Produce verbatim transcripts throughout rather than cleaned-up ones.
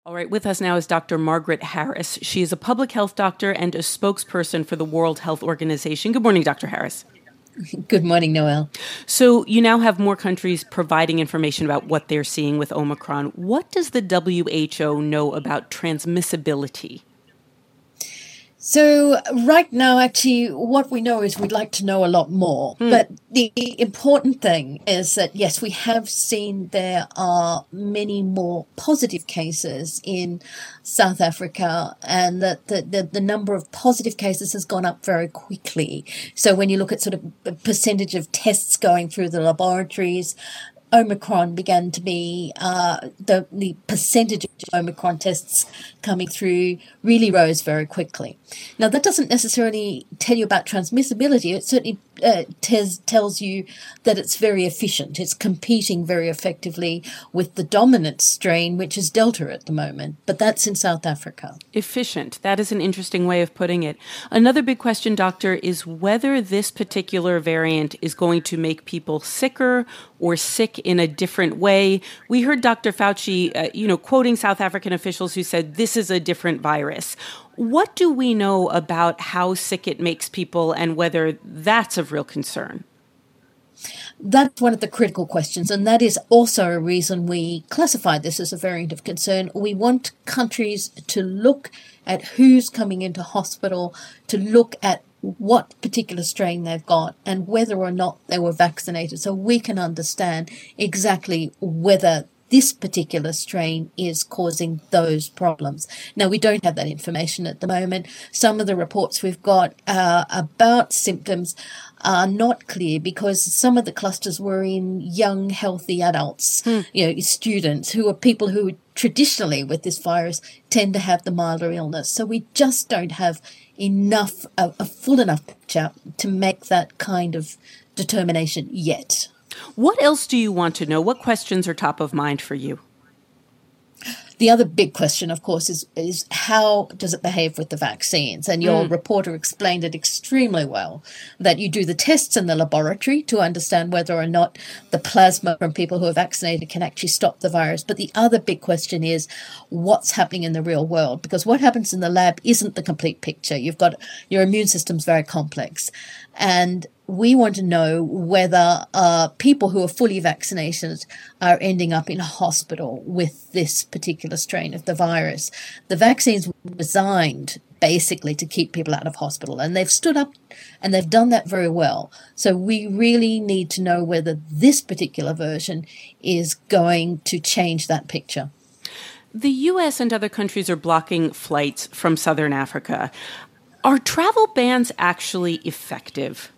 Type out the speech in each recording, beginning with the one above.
All right, with us now is Doctor Margaret Harris. She is a public health doctor and a spokesperson for the World Health Organization. Good morning, Doctor Harris. Good morning, Noelle. So you now have more countries providing information about what they're seeing with Omicron. What does the W H O know about transmissibility? So right now, actually, what we know is we'd like to know a lot more. Mm. But the important thing is that, yes, we have seen there are many more positive cases in South Africa, and that the, the, the number of positive cases has gone up very quickly. So when you look at sort of the percentage of tests going through the laboratories, Omicron began to be, uh, the, the percentage of Omicron tests coming through really rose very quickly. Now, that doesn't necessarily tell you about transmissibility. It certainly uh, tes- tells you that it's very efficient. It's competing very effectively with the dominant strain, which is Delta at the moment. But that's in South Africa. Efficient. That is an interesting way of putting it. Another big question, Doctor, is whether this particular variant is going to make people sicker or sick in a different way. We heard Doctor Fauci, uh, you know, quoting South African officials who said this is a different virus. What do we know about how sick it makes people and whether that's of real concern? That's one of the critical questions, and that is also a reason we classify this as a variant of concern. We want countries to look at who's coming into hospital, to look at what particular strain they've got and whether or not they were vaccinated, so we can understand exactly whether this particular strain is causing those problems. Now, we don't have that information at the moment. Some of the reports we've got uh, about symptoms are not clear because some of the clusters were in young, healthy adults, hmm. you know, students who are people who traditionally with this virus tend to have the milder illness. So we just don't have enough, a, a full enough picture to make that kind of determination yet. What else do you want to know? What questions are top of mind for you? The other big question, of course, is is how does it behave with the vaccines? And your mm. reporter explained it extremely well, that you do the tests in the laboratory to understand whether or not the plasma from people who are vaccinated can actually stop the virus. But the other big question is what's happening in the real world? Because what happens in the lab isn't the complete picture. You've got your immune system's very complex. And we want to know whether uh, people who are fully vaccinated are ending up in hospital with this particular strain of the virus. The vaccines were designed basically to keep people out of hospital, and they've stood up and they've done that very well. So we really need to know whether this particular version is going to change that picture. The U S and other countries are blocking flights from Southern Africa. Are travel bans actually effective?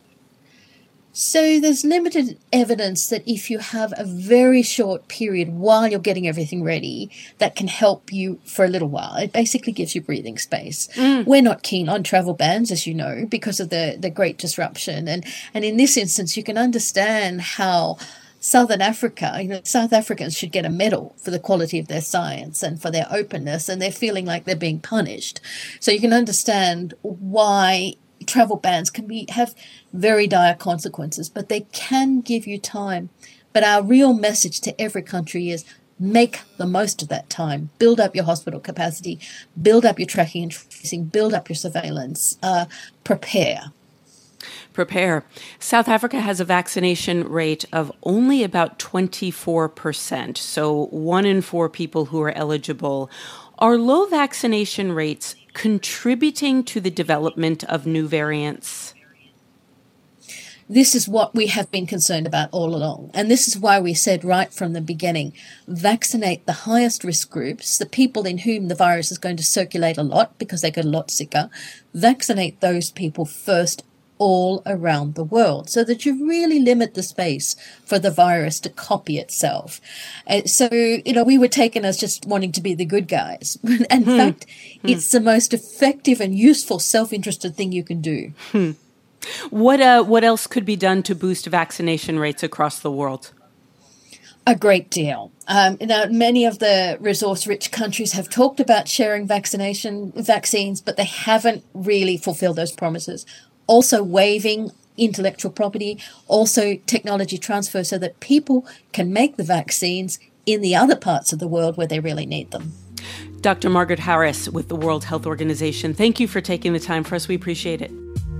So there's limited evidence that if you have a very short period while you're getting everything ready, that can help you for a little while. It basically gives you breathing space. Mm. We're not keen on travel bans, as you know, because of the, the great disruption. And, and in this instance, you can understand how Southern Africa, you know, South Africans should get a medal for the quality of their science and for their openness, and they're feeling like they're being punished. So you can understand why travel bans can be have very dire consequences, but they can give you time. But our real message to every country is make the most of that time. Build up your hospital capacity, build up your tracking and tracing, build up your surveillance, uh, prepare. Prepare. South Africa has a vaccination rate of only about twenty-four percent, so one in four people who are eligible. Are low vaccination rates contributing to the development of new variants? This is what we have been concerned about all along. And this is why we said right from the beginning, vaccinate the highest risk groups, the people in whom the virus is going to circulate a lot because they get a lot sicker. Vaccinate those people first all around the world so that you really limit the space for the virus to copy itself. And so, you know, we were taken as just wanting to be the good guys. In hmm. fact, hmm. it's the most effective and useful self-interested thing you can do. Hmm. What uh, what else could be done to boost vaccination rates across the world? A great deal. Um, now, many of the resource-rich countries have talked about sharing vaccination vaccines, but they haven't really fulfilled those promises. Also waiving intellectual property, also technology transfer so that people can make the vaccines in the other parts of the world where they really need them. Doctor Margaret Harris with the World Health Organization, thank you for taking the time for us. We appreciate it.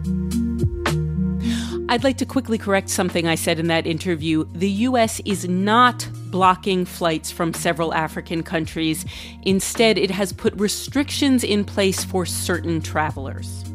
I'd like to quickly correct something I said in that interview. The U S is not blocking flights from several African countries. Instead, it has put restrictions in place for certain travelers.